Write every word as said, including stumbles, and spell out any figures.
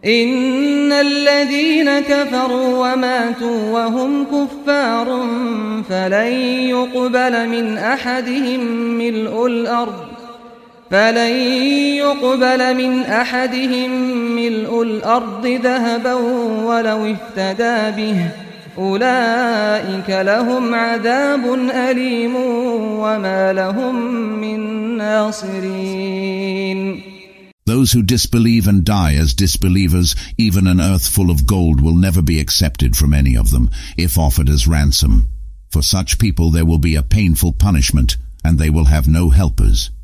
إن الذين كفروا وماتوا وهم كفار فلن يقبل من أحدهم ملء الأرض فلن يقبل من أحدهم ملء الأرض ذهبا ولو افتدى به أولئك لهم عذاب أليم وما لهم من ناصرين. Those who disbelieve and die as disbelievers, even an earth full of gold will never be accepted from any of them, if offered as ransom. For such people there will be a painful punishment, and they will have no helpers.